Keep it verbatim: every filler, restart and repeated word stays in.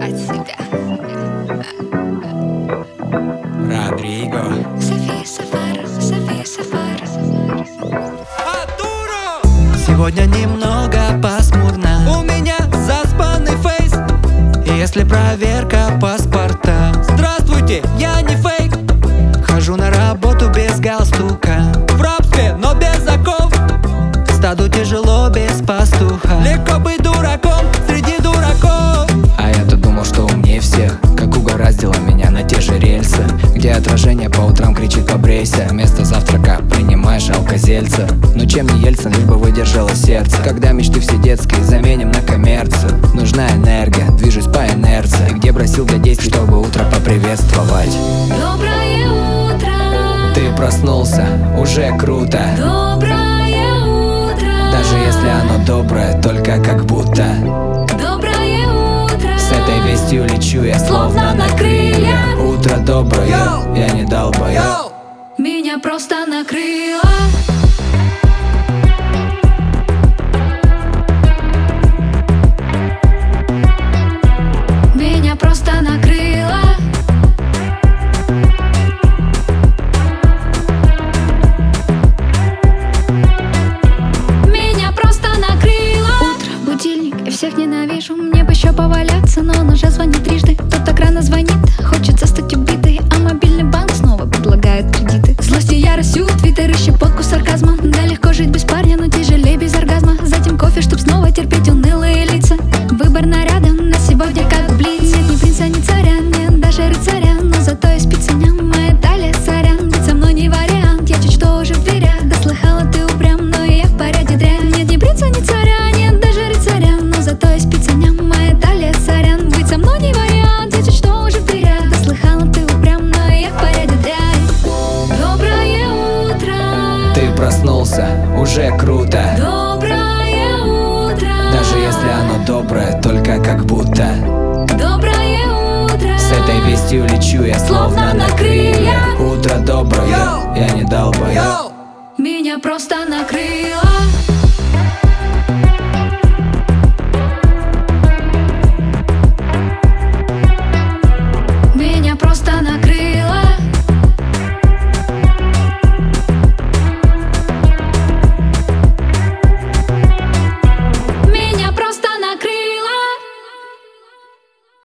от себя. Родриго. София Сафар, София Сафар. Сегодня немного пасмурно, у меня заспанный фейс. Если проверка паспорта, здравствуйте, я не фейк. Хожу на работу без галстука, в рабстве, но без оков. Стаду тяжело без пастуха, легко быть дураком среди дураков. А я-то думал, что умнее всех, как угораздило меня на те же рельсы, где отражение по утрам кричит побрейся, вместо завтрака принимаешь алкозельцер. Но чем не Ельцин, лишь бы выдержало сердце, когда мечты все детские заменим на коммерцию. Нужна энергия, движусь по инерции, и где бросил для действий, чтобы утро поприветствовать. Доброе утро. Ты проснулся, уже круто. Доброе утро. Даже если оно доброе, только как будто. Доброе утро. С этой вестью лечу я словно на крыльях. Утро доброе, я не долбоёб. Меня просто накрыло. Меня просто накрыло. Меня просто накрыло. Утро, будильник, я всех ненавижу. Мне бы еще поваляться, но он уже звонит трижды. Кто так рано звонит, хочется стать убитой, а мобильный банк снова предлагает кредиты. Злость и яростью, твиттер и щепотку сарказма. Да, легко жить без парня, но тяжелее без оргазма. Затем кофе, чтоб снова терпеть унылые лица. Выбор наряда на сегодня как блиц. Нет ни принца, ни царя, нет даже рыцаря, но зато есть пицценя, моя талия, сорян. Быть со мной не вариант, я чуть что уже в дверях. Да слыхала ты упрям, но и я в порядке дрянь. Нет ни принца, ни царя, нет даже рыцаря, но зато есть пицценя, моя талия, сорян. Быть со мной не вариант, я чуть что уже в дверях. Да слыхала ты упрям, но и я в порядке дрянь. Доброе утро. Ты проснулся, уже круто. Доброе утро. Даже если оно доброе, только как будто. Доброе утро. С этой вестью лечу я словно на крыльях. Утро доброе, я не долбоёб. Меня просто накрыло.